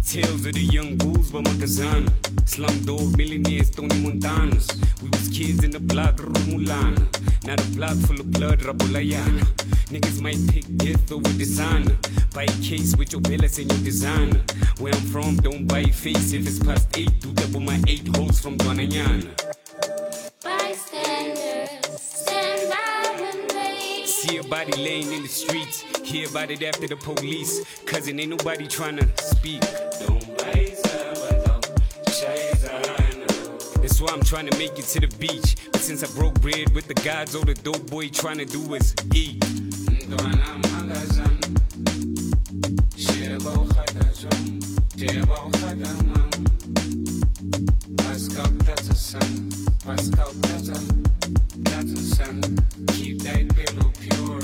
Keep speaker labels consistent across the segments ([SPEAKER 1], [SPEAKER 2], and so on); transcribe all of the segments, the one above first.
[SPEAKER 1] Tales of the young bulls by Makazana. Slumdog millionaires, Tony Montanas. We was kids in the block, Rumulana. Now the block full of blood, Rabulayana. Niggas might pick death over designer. Buy a case with your bellas and your designer. Where I'm from, don't buy a face if it's past 8. Do double my 8 hoes from Guanayana.
[SPEAKER 2] Bystanders, stand by when they
[SPEAKER 1] see a body laying in the streets. Hear about it after the police. Cousin, ain't nobody tryna speak. Don't buy that's why I'm trying to make it to the beach. But since I broke bread with the gods, all the dope boy trying to do is eat. Keep that pillow pure.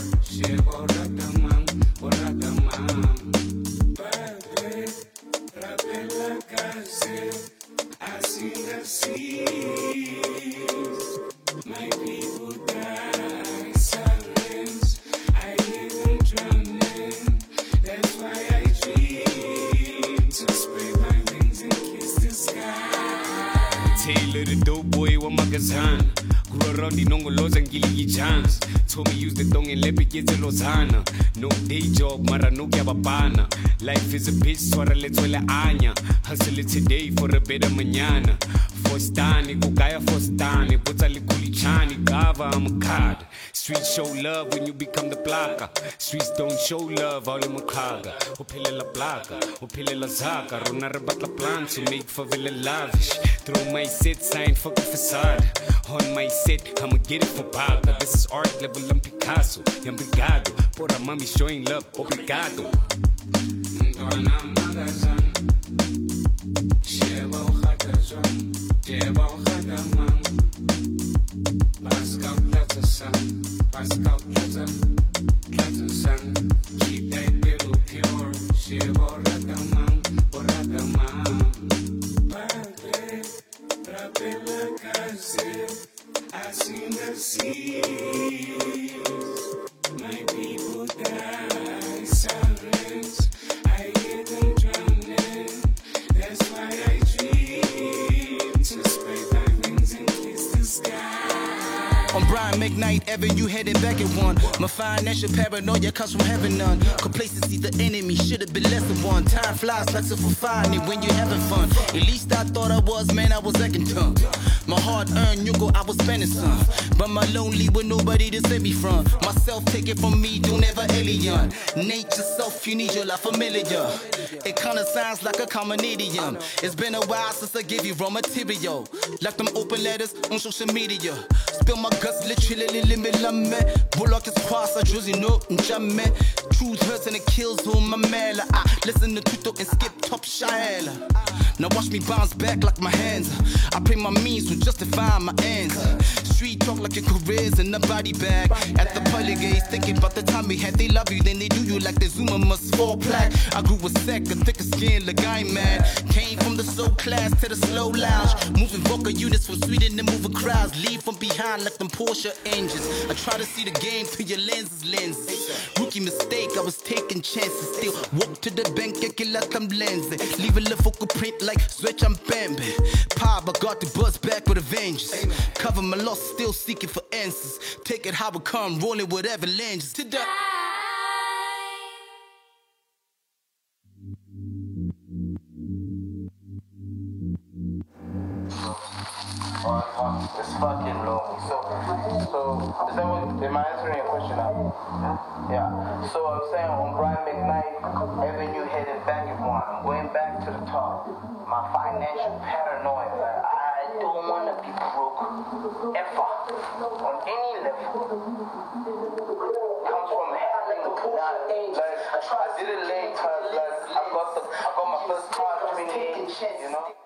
[SPEAKER 1] I see the seas, my people die, silence, I hear them drowning, that's why I dream to spread my wings and kiss the sky. Taylor the dope boy wa Makazana, grew around the Nongolos and Gilly Jans, told me use the tongue and let me get to Lozana, no day job, mara no kyabapana, life is a bitch, swara letwele anya. Hustle it today for a better mañana. Fostani, kukaya fostani. Butali kulichani, gava, I'm a card. Streets show love when you become the blocker. Streets don't show love, all in makaga. Upile la placa, upile la zaka. Runarabat la plan to make favela lavish. Through my set, sign fucking facade. On my set, I'ma get it for Paga. This is art level, I'm Picasso. Yam brigado, por a mami showing love, obrigado. Keep that pillow pure. I seen the seas. My people die, silence. I hear them drowning. That's why I dream to spread my wings and kiss the sky.
[SPEAKER 3] On Brian McKnight Avenue, heading back at one. My financial paranoia comes from having none. Complacency, the enemy, should have been less than one. Time flies like so for finding when you're having fun. At least I thought I was, man, I was acting dumb. My hard-earned yugo, I was spending some. But my lonely with nobody to save me from. Myself, take it from me, don't ever alien. Nature self, you need your life familiar. It kinda sounds like a common idiom. It's been a while since I gave you raw material. Like them open letters on social media. Spill my guts, literally limit lame. Bullock is cross, I Josie no jamais. Truth hurts and it kills who my man. I listen to Tuto and skip top shine. Now watch me bounce back like my hands. I pay my means to justify my ends. Street talk like your career's in a body bag. At the polygates, thinking about the time we had. They love you, then they do you like the Zuma must fall plaque. I grew a second, thicker skin, like I ain't mad. Came from the soul class to the slow lounge. Moving vocal units from Sweden to moving crowds. Leave from behind like them Porsche engines. I try to see the game through your lenses. Rookie mistake, I was taking chances. Still walk to the bank, kill out them lenses. Leave a little focal print like Switch and Bambi. Pop, I got the buzz back with a vengeance. Cover my loss, still seeking for answers. Take it how it come, rolling with avalanches. To the
[SPEAKER 4] It's fucking lonely. So is that what, am I answering your question now? Yeah. So I was saying on Brian McKnight Avenue, headed back at one. I'm going back to the top. My financial paranoia. I don't want to be broke ever on any level. Comes from having a pool. Like I did it late, like I got my first car at 28, you know.